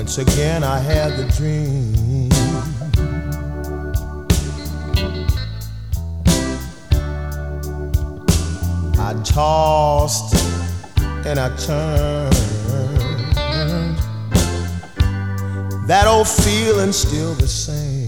Again I had the dream. I tossed and I turned. That old feeling still the same.